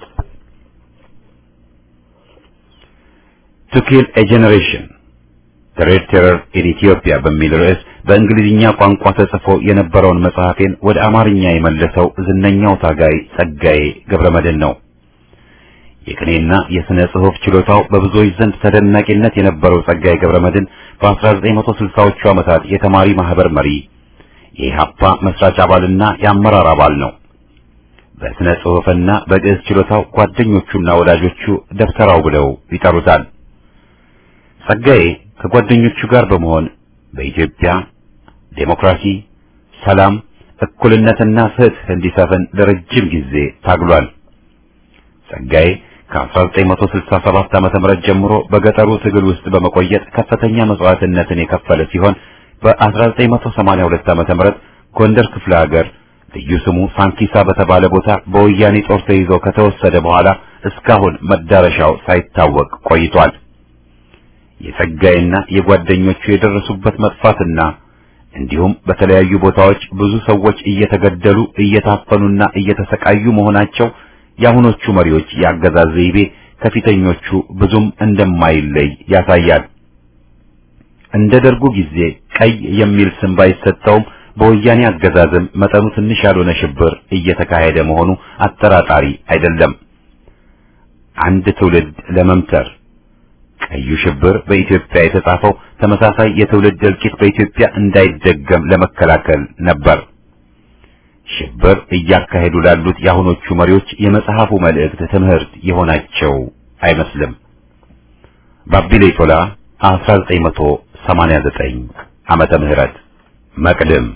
To Kill a Generation The Red Terror in Ethiopia በሚል ርዕስ በእንግሊዝኛ ቋንቋ ተጽፎ የነበረውን መጽሐፌን ወደ አማርኛ የመለሰው ዝነኛው ታጋይ ጸጋዬ ገብረመድህን ነው። የቅኔና የሥነ ጽሑፍ ችሎታው በብዙዎች ዘንድ ተደናቂነት የነበረው ጸጋዬ ገብረመድህን በአስራ ዘጠኝ መቶ ስልሳዎቹ ዓመታት የተማሪ ማህበር መሪ፣ የኢህአፓ መስራች አባልና የአመራር አባል ነው። በሥነ ጽሑፍና በግዕዝ ችሎታው ጓደኞቹና ወዳጆቹ ደብተራው ብለው ይጠሩታል። ጸጋዬ ከጓደኞቹ ጋር በመሆን በኢትዮጵያ ዴሞክራሲ፣ ሰላም፣ እኩልነትና ፍትህ እንዲሰፍን ለረጅም ጊዜ ታግሏል። ጸጋዬ ከአስራ ዘጠኝ መቶ ስልሳ ሰባት ዓመተ ምህረት ጀምሮ በገጠሩ ትግል ውስጥ በመቆየት ከፍተኛ መስዋዕትነትን የከፈለ ሲሆን በአስራ ዘጠኝ መቶ ሰማንያ ሁለት ዓመተ ምህረት ጎንደር ክፍለ ሀገር ልዩ ስሙ ሳንኪሳ በተባለ ቦታ በወያኔ ጦር ተይዞ ከተወሰደ በኋላ እስካሁን መዳረሻው ሳይታወቅ ቆይቷል። የጸጋዬና የጓደኞቹ የደረሱበት መጥፋትና እንዲሁም በተለያዩ ቦታዎች ብዙ ሰዎች እየተገደሉ እየታፈኑና እየተሰቃዩ መሆናቸው የአሁኖቹ መሪዎች ያገዛዝ ዘይቤ ከፊተኞቹ ብዙም እንደማይለይ ያሳያል። እንደ ደርጉ ጊዜ ቀይ የሚል ስም ባይሰጠውም በወያኔ አገዛዝም መጠኑ ትንሽ ያልሆነ ሽብር እየተካሄደ መሆኑ አጠራጣሪ አይደለም። አንድ ትውልድ ለመምተር ቀዩ ሽብር በኢትዮጵያ የተጻፈው ተመሳሳይ የትውልድ እልቂት በኢትዮጵያ እንዳይደገም ለመከላከል ነበር። ሽብር እያካሄዱ ላሉት የአሁኖቹ መሪዎች የመጽሐፉ መልእክት ትምህርት የሆናቸው አይመስልም። ባቢሌ ቶላ አስራ ዘጠኝ መቶ ሰማንያ ዘጠኝ ዓመተ ምህረት መቅድም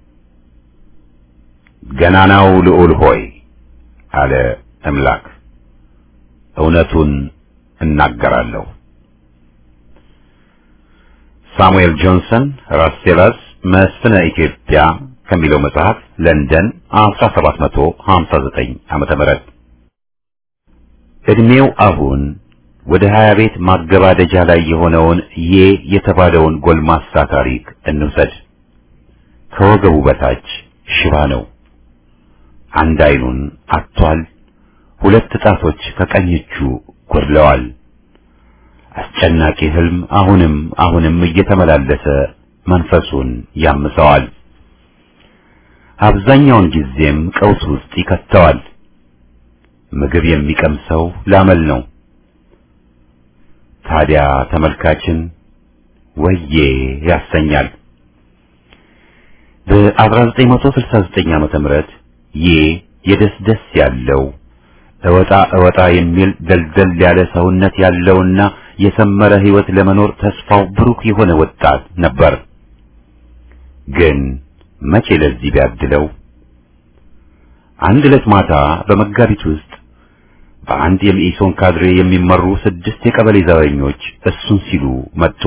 ገናናው ልዑል ሆይ አለ አምላክ፣ እውነቱን እናገራለሁ። ሳሙኤል ጆንሰን ራስቴላስ መስፍነ ኢትዮጵያ ከሚለው መጽሐፍ ለንደን አስራ ሰባት መቶ ሀምሳ ዘጠኝ ዓመተ ምህረት። እድሜው አሁን ወደ ሀያ ቤት ማገባደጃ ላይ የሆነውን የ የተባለውን ጎልማሳ ታሪክ እንውሰድ። ከወገቡ በታች ሽባ ነው። አንድ አይኑን አጥቷል። ሁለት ጣቶች ከቀኝ እጁ ጎድለዋል። አስጨናቂ ህልም አሁንም አሁንም እየተመላለሰ መንፈሱን ያምሰዋል። አብዛኛውን ጊዜም ቀውስ ውስጥ ይከተዋል። ምግብ የሚቀምሰው ላመል ነው። ታዲያ ተመልካችን ወዬ ያሰኛል። በአስራ ዘጠኝ መቶ ስልሳ ዘጠኝ ዓመተ ምህረት የ የደስደስ ያለው እወጣ እወጣ የሚል ደልደል ያለ ሰውነት ያለውና የሰመረ ህይወት ለመኖር ተስፋው ብሩክ የሆነ ወጣት ነበር። ግን መቼ ለዚህ ቢያድለው። አንድ ዕለት ማታ በመጋቢት ውስጥ በአንድ የመኢሶን ካድሬ የሚመሩ ስድስት የቀበሌ ዘበኞች እሱን ሲሉ መጡ።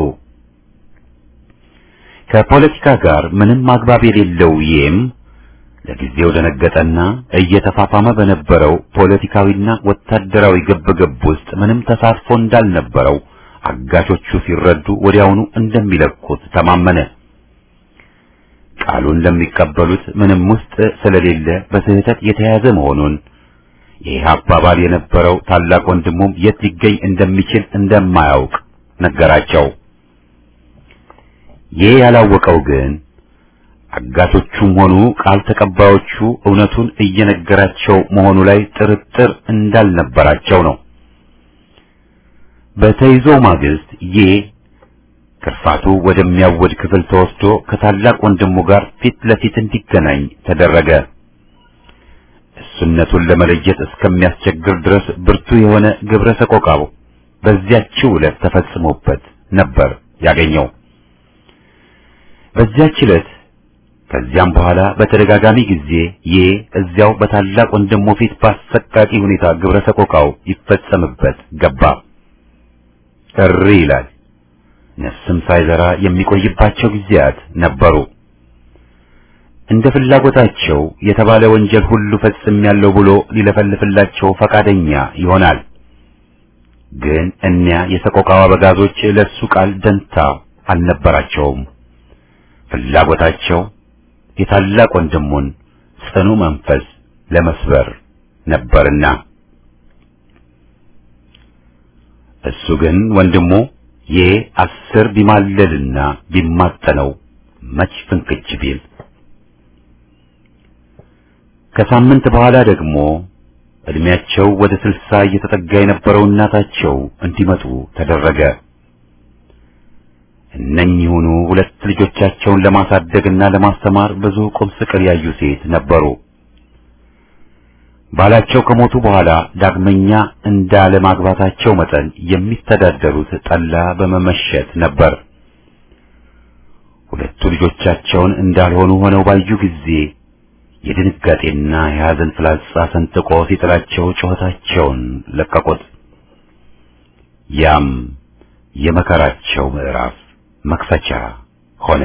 ከፖለቲካ ጋር ምንም ማግባብ የሌለው ይም ለጊዜው ደነገጠና እየተፋፋመ በነበረው ፖለቲካዊና ወታደራዊ ግብግብ ውስጥ ምንም ተሳትፎ እንዳልነበረው አጋቾቹ ሲረዱ ወዲያውኑ እንደሚለቁት ተማመነ። ቃሉን ለሚቀበሉት ምንም ውስጥ ስለሌለ በስህተት የተያዘ መሆኑን የኢህአፓ አባል የነበረው ታላቅ ወንድሙም የት ሊገኝ እንደሚችል እንደማያውቅ ነገራቸው። ይህ ያላወቀው ግን አጋቶቹም ሆኑ ቃል ተቀባዮቹ እውነቱን እየነገራቸው መሆኑ ላይ ጥርጥር እንዳልነበራቸው ነው። በተይዞ ማግስት ይህ ክርፋቱ ወደሚያወድ ክፍል ተወስዶ ከታላቅ ወንድሙ ጋር ፊት ለፊት እንዲገናኝ ተደረገ። እሱነቱን ለመለየት እስከሚያስቸግር ድረስ ብርቱ የሆነ ግብረ ሰቆቃው በዚያችው ዕለት ተፈጽሞበት ነበር ያገኘው። በዚያች ዕለት ከዚያም በኋላ በተደጋጋሚ ጊዜ የ እዚያው በታላቅ ወንድሙ ፊት ባሰቃቂ ሁኔታ ግብረ ሰቆቃው ይፈጸምበት ገባ። እሪ ይላል። ነፍስም ሳይዘራ የሚቆይባቸው ጊዜያት ነበሩ። እንደ ፍላጎታቸው የተባለ ወንጀል ሁሉ ፈጽሜያለሁ ብሎ ሊለፈልፍላቸው ፈቃደኛ ይሆናል። ግን እኒያ የሰቆቃው አበጋዞች ለሱ ቃል ደንታ አልነበራቸውም። ፍላጎታቸው የታላቅ ወንድሙን ጽኑ መንፈስ ለመስበር ነበርና እሱ ግን ወንድሙ የአስር ቢማለልና ቢማጠነው መች ፍንክች ቢል ከሳምንት በኋላ ደግሞ እድሜያቸው ወደ ስልሳ እየተጠጋ የነበረው እናታቸው እንዲመጡ ተደረገ። እነኚሁኑ ሁለት ልጆቻቸውን ለማሳደግና ለማስተማር ብዙ ቁም ስቅል ያዩ ሴት ነበሩ። ባላቸው ከሞቱ በኋላ ዳግመኛ እንዳለ ማግባታቸው መጠን የሚተዳደሩት ጠላ በመመሸት ነበር። ሁለቱ ልጆቻቸውን እንዳልሆኑ ሆነው ባዩ ጊዜ የድንጋጤና የሐዘን ፍላጻ ሰንጥቆ ሲጥላቸው ጩኸታቸውን ለቀቁት። ያም የመከራቸው ምዕራፍ መክፈቻ ሆነ።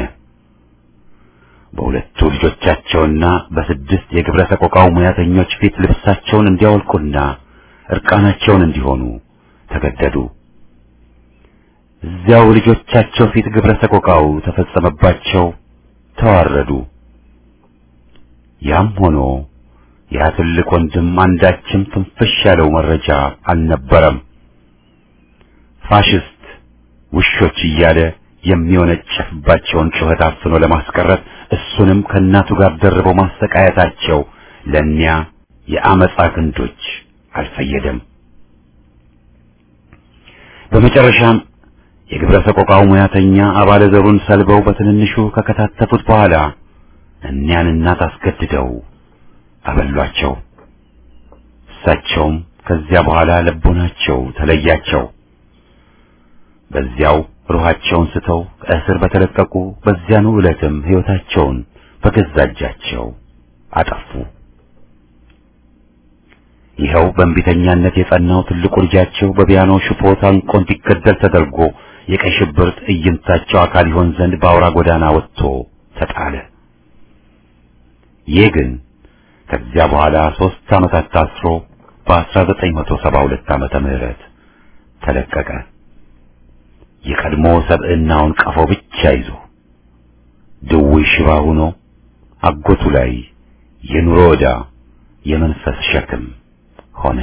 በሁለቱ ልጆቻቸውና በስድስት የግብረ ሰቆቃው ሙያተኞች ፊት ልብሳቸውን እንዲያወልቁና እርቃናቸውን እንዲሆኑ ተገደዱ። እዚያው ልጆቻቸው ፊት ግብረ ሰቆቃው ተፈጸመባቸው፣ ተዋረዱ። ያም ሆኖ ያ ትልቅ ወንድም አንዳችም ትንፍሽ ያለው መረጃ አልነበረም። ፋሽስት ውሾች እያለ የሚወነጨፍባቸውን ጩኸት አፍኖ ለማስቀረት እሱንም ከእናቱ ጋር ደርበው ማሰቃየታቸው ለእኒያ የአመፃ ክንዶች አልፈየደም። በመጨረሻም የግብረ ሰቆቃው ሙያተኛ አባለ ዘሩን ሰልበው በትንንሹ ከከታተፉት በኋላ እኒያን እናት አስገድደው አበሏቸው። እሳቸውም ከዚያ በኋላ ልቦናቸው ተለያቸው። በዚያው ሩሃቸውን ስተው ከእስር በተለቀቁ በዚያኑ ዕለትም ሕይወታቸውን በገዛ እጃቸው አጠፉ። ይኸው በእንቢተኛነት የጸናው ትልቁ ልጃቸው በፒያኖ ሽቦ ታንቆ እንዲገደል ተደርጎ የቀይ ሽብር ትዕይንታቸው አካል ይሆን ዘንድ በአውራ ጎዳና ወጥቶ ተጣለ። ይህ ግን ከዚያ በኋላ ሦስት ዓመታት ታስሮ በአስራ ዘጠኝ መቶ ሰባ ሁለት ዓመተ ምህረት ተለቀቀ። የቀድሞ ሰብዕናውን ቀፎ ብቻ ይዞ ድውይ ሽባ ሆኖ አጎቱ ላይ የኑሮ ዕዳ የመንፈስ ሸክም ሆነ።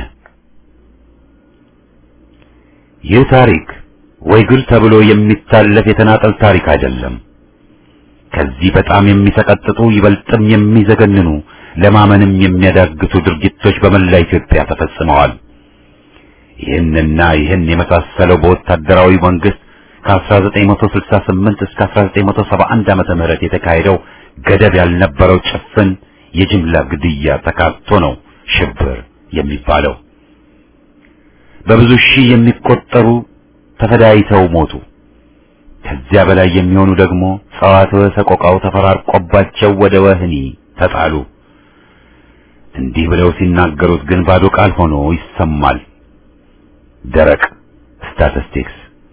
ይህ ታሪክ ወይ ግል ተብሎ የሚታለፍ የተናጠል ታሪክ አይደለም። ከዚህ በጣም የሚሰቀጥጡ ይበልጥም የሚዘገንኑ ለማመንም የሚያዳግቱ ድርጊቶች በመላ ኢትዮጵያ ተፈጽመዋል። ይህንና ይህን የመሳሰለው በወታደራዊ መንግስት ከአስራ ዘጠኝ መቶ ስልሳ ስምንት እስከ አስራ ዘጠኝ መቶ ሰባ አንድ ዓመተ ምህረት የተካሄደው ገደብ ያልነበረው ጭፍን የጅምላ ግድያ ተካቶ ነው ሽብር የሚባለው። በብዙ ሺህ የሚቆጠሩ ተፈዳይተው ሞቱ። ከዚያ በላይ የሚሆኑ ደግሞ ጸዋትወ ሰቆቃው ተፈራርቆባቸው ወደ ወህኒ ተጣሉ። እንዲህ ብለው ሲናገሩት ግን ባዶ ቃል ሆኖ ይሰማል። ደረቅ ስታቲስቲክስ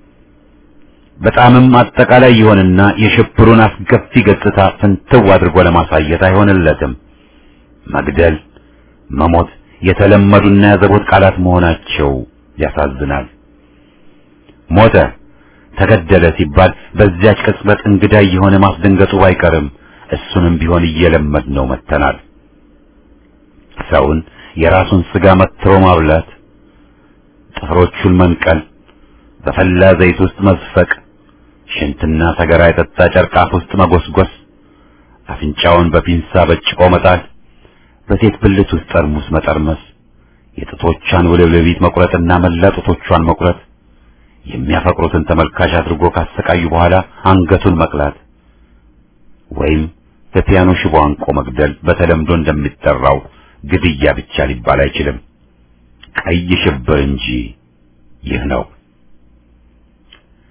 በጣምም አጠቃላይ ይሆንና የሽብሩን አስከፊ ገጽታ ፍንትው አድርጎ ለማሳየት አይሆንለትም። መግደል፣ መሞት የተለመዱና ያዘቦት ቃላት መሆናቸው ያሳዝናል። ሞተ፣ ተገደለ ሲባል በዚያች ቅጽበት እንግዳ የሆነ ማስደንገጡ ባይቀርም እሱንም ቢሆን እየለመድነው መተናል። ሰውን የራሱን ስጋ መትሮ ማብላት፣ ጥፍሮቹን መንቀል፣ በፈላ ዘይት ውስጥ መዝፈቅ፣ ሽንትና ሰገራ የጠጣ ጨርቃፍ ውስጥ መጎስጎስ፣ አፍንጫውን በፒንሳ በጭቆ መጣል፣ በሴት ብልት ውስጥ ጠርሙስ መጠርመስ፣ የጥቶቿን ውልብልቢት መቁረጥና መላ ጡቶቿን መቁረጥ፣ የሚያፈቅሩትን ተመልካች አድርጎ ካሰቃዩ በኋላ አንገቱን መቅላት ወይም በፒያኖ ሽቦ አንቆ መግደል በተለምዶ እንደሚጠራው ግድያ ብቻ ሊባል አይችልም። ቀይ ሽብር እንጂ ይህ ነው።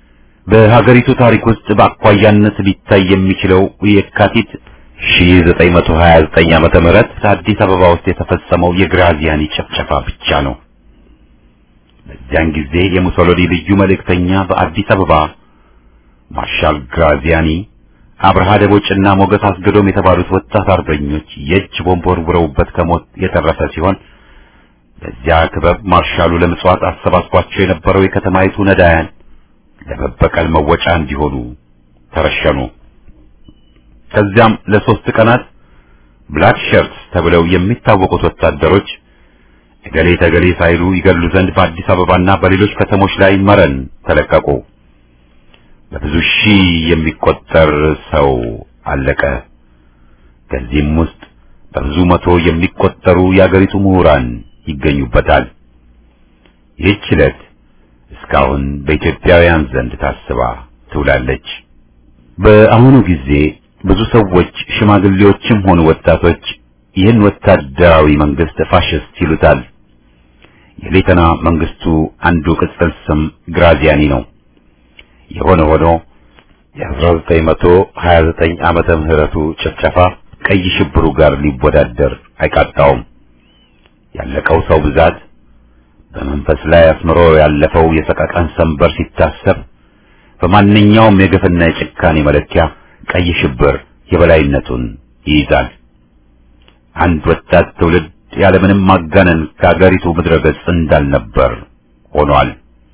በሀገሪቱ ታሪክ ውስጥ በአኳያነት ሊታይ የሚችለው የካቲት ሺህ ዘጠኝ መቶ ሀያ ዘጠኝ ዓመተ ምህረት አዲስ አበባ ውስጥ የተፈጸመው የግራዚያኒ ጭፍጨፋ ብቻ ነው። በዚያን ጊዜ የሙሶሎኒ ልዩ መልእክተኛ በአዲስ አበባ ማርሻል ግራዚያኒ፣ አብርሃ ደቦጭና ሞገስ አስገዶም የተባሉት ወጣት አርበኞች የእጅ ቦምብ ወርውረውበት ከሞት የተረፈ ሲሆን በዚያ ክበብ ማርሻሉ ለምጽዋት አሰባስቧቸው የነበረው የከተማይቱ ነዳያን ለመበቀል መወጫ እንዲሆኑ ተረሸኑ። ከዚያም ለሶስት ቀናት ብላክ ሸርትስ ተብለው የሚታወቁት ወታደሮች እገሌ ተገሌ ሳይሉ ይገሉ ዘንድ በአዲስ አበባና በሌሎች ከተሞች ላይ መረን ተለቀቁ። በብዙ ሺህ የሚቆጠር ሰው አለቀ። ከዚህም ውስጥ በብዙ መቶ የሚቆጠሩ የአገሪቱ ምሁራን ይገኙበታል። ይህች ዕለት እስካሁን በኢትዮጵያውያን ዘንድ ታስባ ትውላለች። በአሁኑ ጊዜ ብዙ ሰዎች ሽማግሌዎችም ሆኑ ወጣቶች ይህን ወታደራዊ መንግስት ፋሽስት ይሉታል። የሌተና መንግስቱ አንዱ ቅጽል ስም ግራዚያኒ ነው። የሆነ ሆኖ የአስራ ዘጠኝ መቶ ሀያ ዘጠኝ ዓመተ ምህረቱ ጭፍጨፋ ቀይ ሽብሩ ጋር ሊወዳደር አይቃጣውም። ያለቀው ሰው ብዛት በመንፈስ ላይ አስምሮ ያለፈው የሰቀቀን ሰንበር ሲታሰብ በማንኛውም የግፍና የጭካኔ መለኪያ ቀይ ሽብር የበላይነቱን ይይዛል። አንድ ወጣት ትውልድ ያለምንም ማጋነን ከአገሪቱ ምድረ ገጽ እንዳልነበር ሆኗል።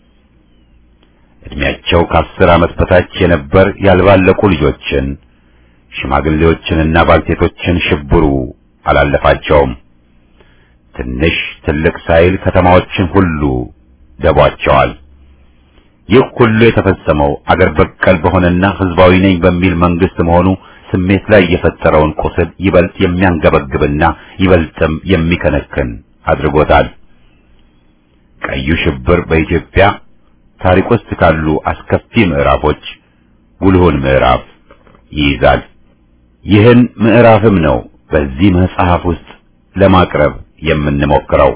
እድሜያቸው ከአስር ዓመት በታች የነበር ያልባለቁ ልጆችን፣ ሽማግሌዎችንና ባልቴቶችን ሽብሩ አላለፋቸውም። ትንሽ ትልቅ ሳይል ከተማዎችን ሁሉ ደቧቸዋል። ይህ ሁሉ የተፈጸመው አገር በቀል በሆነና ህዝባዊ ነኝ በሚል መንግስት መሆኑ ስሜት ላይ የፈጠረውን ቁስል ይበልጥ የሚያንገበግብና ይበልጥም የሚከነክን አድርጎታል። ቀዩ ሽብር በኢትዮጵያ ታሪክ ውስጥ ካሉ አስከፊ ምዕራፎች ጉልሁን ምዕራፍ ይይዛል። ይህን ምዕራፍም ነው በዚህ መጽሐፍ ውስጥ ለማቅረብ የምንሞክረው።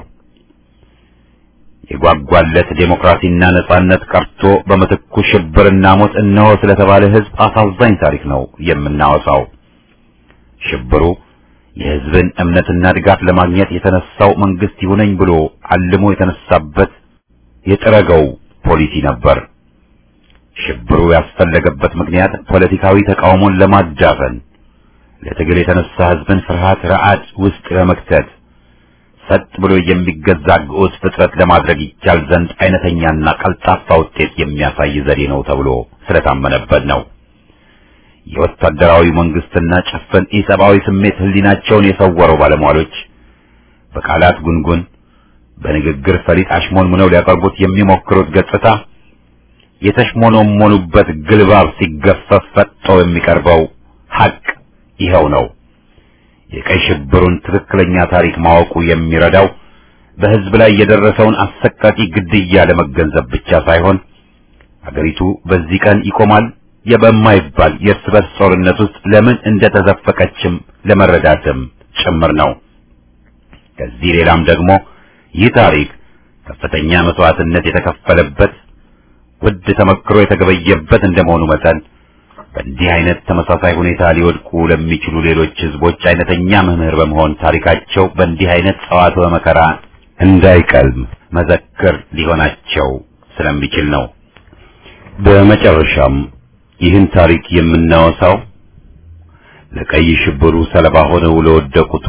የጓጓለት ዴሞክራሲና ነጻነት ቀርቶ በመትኩ ሽብርና ሞት እነሆ ስለተባለ ህዝብ አሳዛኝ ታሪክ ነው የምናወሳው። ሽብሩ የህዝብን እምነትና ድጋፍ ለማግኘት የተነሳው መንግስት ይሁነኝ ብሎ አልሞ የተነሳበት የጥረገው ፖሊሲ ነበር። ሽብሩ ያስፈለገበት ምክንያት ፖለቲካዊ ተቃውሞን ለማዳፈን፣ ለትግል የተነሳ ህዝብን ፍርሃት ረዓድ ውስጥ ለመክተት፣ ሰጥ ብሎ የሚገዛ ግዑዝ ፍጥረት ለማድረግ ይቻል ዘንድ አይነተኛና ቀልጣፋ ውጤት የሚያሳይ ዘዴ ነው ተብሎ ስለታመነበት ነው። የወታደራዊ መንግስትና ጭፍን ኢሰብአዊ ስሜት ህሊናቸውን የሰወረው ባለሟሎች በቃላት ጉንጉን በንግግር ፈሊጥ አሽሞንሙነው ሊያቀርቡት የሚሞክሩት ገጽታ የተሽሞኖሞኑበት ግልባብ ሲገፈፍ ፈጥጦ የሚቀርበው ሐቅ ይኸው ነው። የቀይ ሽብሩን ትክክለኛ ታሪክ ማወቁ የሚረዳው በህዝብ ላይ የደረሰውን አሰቃቂ ግድያ ለመገንዘብ ብቻ ሳይሆን አገሪቱ በዚህ ቀን ይቆማል የበማይባል የእርስ በርስ ጦርነት ውስጥ ለምን እንደተዘፈቀችም ለመረዳትም ጭምር ነው። ከዚህ ሌላም ደግሞ ይህ ታሪክ ከፍተኛ መስዋዕትነት የተከፈለበት ውድ ተመክሮ የተገበየበት እንደመሆኑ መጠን በእንዲህ አይነት ተመሳሳይ ሁኔታ ሊወድቁ ለሚችሉ ሌሎች ህዝቦች አይነተኛ መምህር በመሆን ታሪካቸው በእንዲህ አይነት ጸዋትወ መከራ እንዳይቀልም መዘክር ሊሆናቸው ስለሚችል ነው። በመጨረሻም ይህን ታሪክ የምናወሳው ለቀይ ሽብሩ ሰለባ ሆነው ለወደቁቱ፣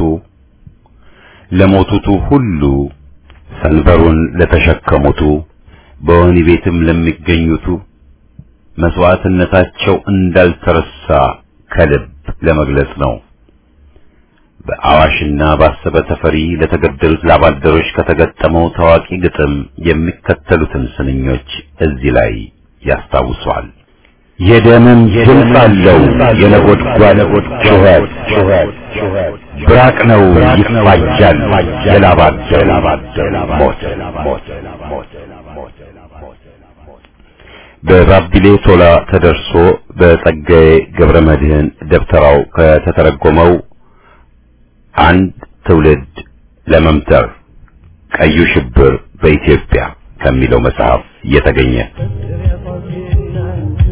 ለሞቱቱ ሁሉ፣ ሰንበሩን ለተሸከሙቱ፣ በወህኒ ቤትም ለሚገኙቱ መስዋዕትነታቸው እንዳልተረሳ ከልብ ለመግለጽ ነው። በአዋሽና ባሰበ ተፈሪ ለተገደሉት ላባደሮች ከተገጠመው ታዋቂ ግጥም የሚከተሉትን ስንኞች እዚህ ላይ ያስታውሷል። የደምም ድምፅ አለው የነጎድጓድ ጩኸት፣ ብራቅ ነው ይፋጃል የላባደር ሞት። በባቢሌ ቶላ ተደርሶ በጸጋዬ ገብረ መድኅን ደብተራው ከተተረጎመው አንድ ትውልድ ለመምተር ቀዩ ሽብር በኢትዮጵያ ከሚለው መጽሐፍ የተገኘ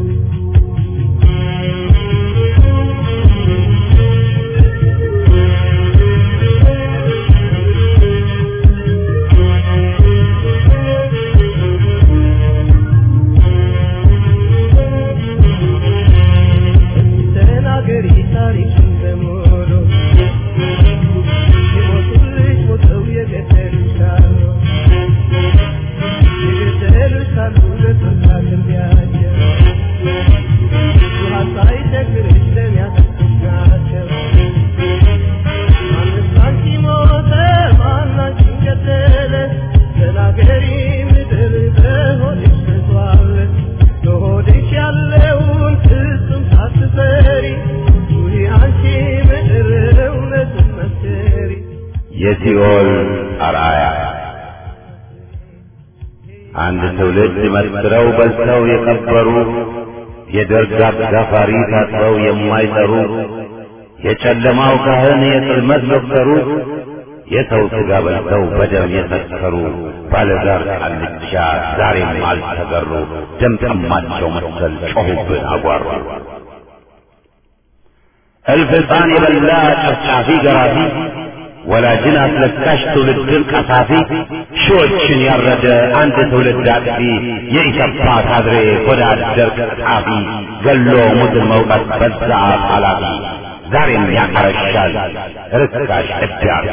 የሲኦል አርአያ አንድ ትውልድ መስክረው በልተው የከበሩ የደርግ አጋፋሪ ታጥበው የማይጠሩ የጨለማው ካህን የጽልመት ዶክተሩ የሰው ሥጋ በልተው በደም የሰከሩ ባለዛር ቃልቻ ዛሬም አልተገሩ ደም ጠማቸው መሰል ጮኹብን አጓሩ። እልፍ ሕፃን የበላ ጨፍጫፊ ገራፊ ወላጅን አስለካሽ ትውልድን ቀሳፊ ሺዎችን ያረደ አንድ ትውልድ አጥፊ የኢሰፓ ካድሬ ሆዳ አደር ቀጣፊ ገሎ ሙትን መውቀት በዛ ኃላፊ ዛሬም ያቀረሻል ርካሽ እዳፊ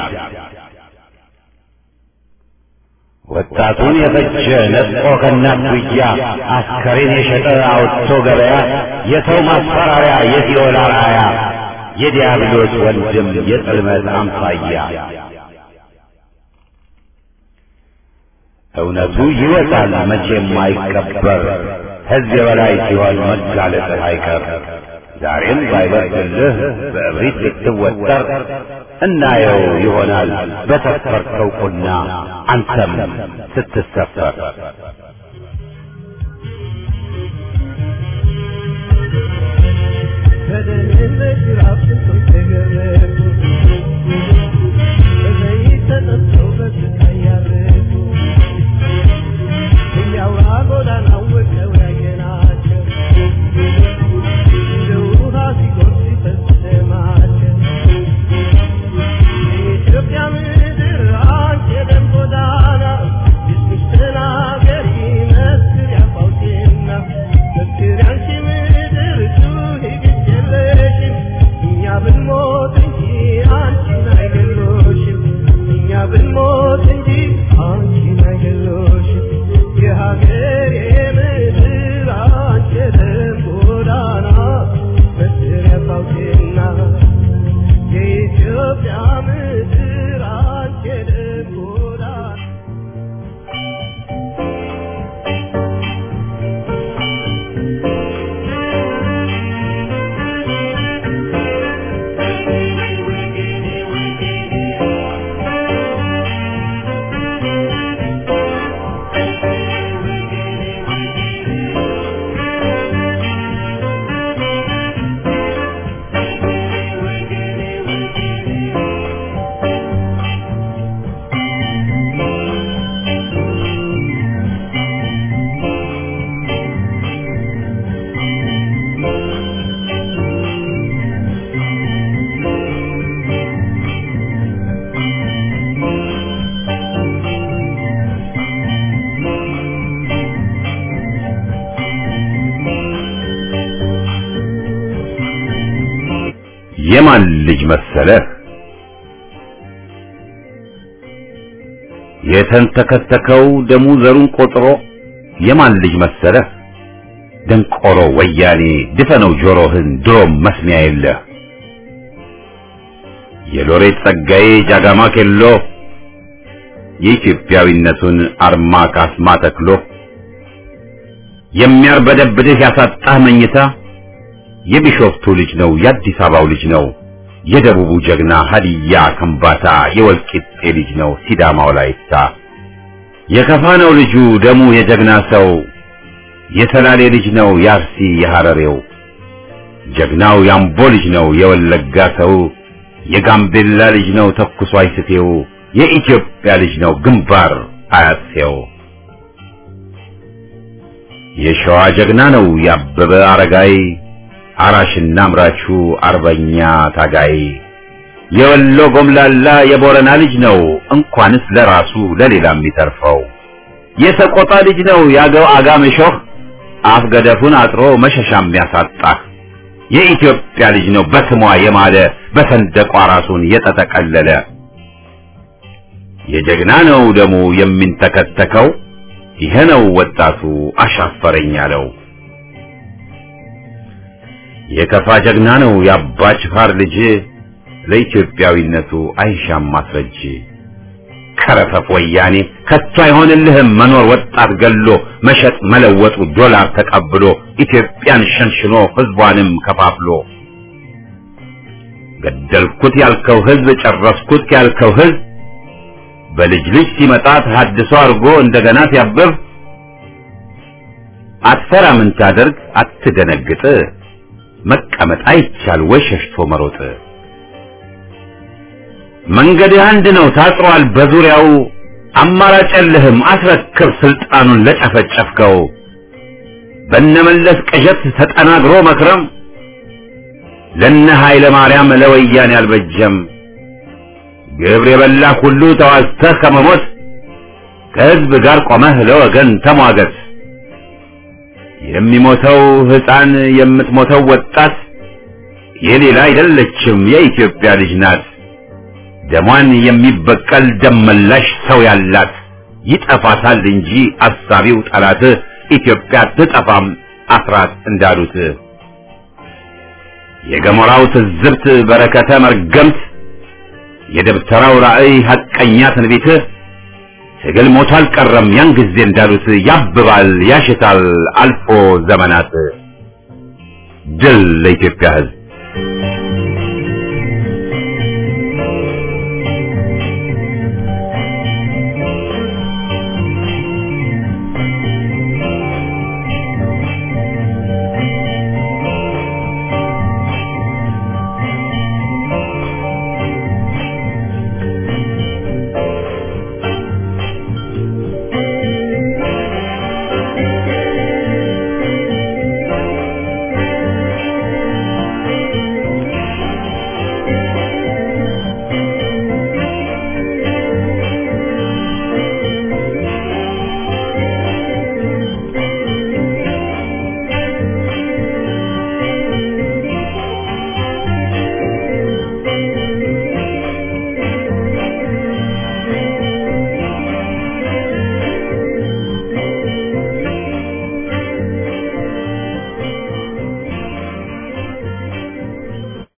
ወጣቱን የፈጀ ነጥቆ ከእናት ጉያ አስከሬን የሸጠ አውጥቶ ገበያ የሰው ማስፈራሪያ የሲኦል አርአያ የዲያብሎስ ወንድም የጽልመት አምሳያ እውነቱ ይወጣል መቼም አይቀበር ሕዝብ የበላይ ሲሆን መጋለጥህ አይቀር። ዛሬም ባይበርድልህ በእብሪት ልትወጠር እናየው ይሆናል በሰፈርከው ቁና አንተም ስትሰፈር። የማን ልጅ መሰለህ የተንተከተከው ደሙ ዘሩን ቆጥሮ የማን ልጅ መሰለህ ደንቆሮ ወያኔ ድፈነው ጆሮህን ድሮም መስሚያ የለህ የሎሬት ጸጋዬ ጃጋማ ኬሎ የኢትዮጵያዊነቱን አርማ ካስማ ተክሎ የሚያርበደብድህ ያሳጣህ መኝታ የቢሾፍቱ ልጅ ነው የአዲስ አበባው ልጅ ነው የደቡቡ ጀግና ሀዲያ ከምባታ የወልቂጤ ልጅ ነው ሲዳማው ላይታ የከፋ ነው ልጁ ደሙ የጀግና ሰው የሰላሌ ልጅ ነው ያርሲ የሐረሬው ጀግናው ያምቦ ልጅ ነው የወለጋ ሰው የጋምቤላ ልጅ ነው ተኩሶ አይስቴው የኢትዮጵያ ልጅ ነው ግንባር አያሴው የሸዋ ጀግና ነው ያበበ አረጋይ አራሽና አምራቹ አርበኛ ታጋይ የወሎ ጎምላላ የቦረና ልጅ ነው እንኳንስ ለራሱ ለሌላም የሚተርፈው የሰቆጣ ልጅ ነው ያገው አጋመሾህ አፍ ገደፉን አጥሮ መሸሻም ያሳጣ የኢትዮጵያ ልጅ ነው በስሟ የማለ በሰንደቋ ራሱን የተጠቀለለ የጀግና ነው ደሙ የሚንተከተከው ይሄ ነው ወጣቱ አሻፈረኝ ያለው የከፋ ጀግና ነው የአባ ጅፋር ልጅ ለኢትዮጵያዊነቱ አይሻም ማስረጅ ከረፈፍ ወያኔ ከቶ አይሆንልህም መኖር ወጣት ገሎ መሸጥ መለወጡ ዶላር ተቀብሎ ኢትዮጵያን ሸንሽኖ ህዝቧንም ከፋፍሎ ገደልኩት ያልከው ህዝብ ጨረስኩት ያልከው ህዝብ በልጅ ልጅ ሲመጣ ተሐድሶ አድርጎ እንደገና ሲያብብ አትፈራ ምን ታደርግ አትደነግጥ መቀመጥ አይቻል ወይ ሸሽቶ መሮጥ መንገድህ አንድ ነው ታጥሯል በዙሪያው አማራጭ የለህም አስረክብ ስልጣኑን ለጨፈጨፍከው በነመለስ ቅዠት ተጠናግሮ መክረም ለነ ኃይለ ማርያም ለወያን ያልበጀም ግብር የበላ ሁሉ ተዋስተህ ከመሞት ከህዝብ ጋር ቆመህ ለወገን ተሟገት የሚሞተው ህፃን የምትሞተው ወጣት የሌላ አይደለችም የኢትዮጵያ ልጅ ናት ደሟን የሚበቀል ደመላሽ ሰው ያላት ይጠፋታል እንጂ አሳቢው ጠላት ኢትዮጵያ ትጠፋም አስራት እንዳሉት የገሞራው ትዝብት በረከተ መርገምት የደብተራው ራእይ ሐቀኛ ትንቢት ትግል ሞት አልቀረም ያን ጊዜ እንዳሉት ያብባል ያሽታል አልፎ ዘመናት ድል ለኢትዮጵያ ሕዝብ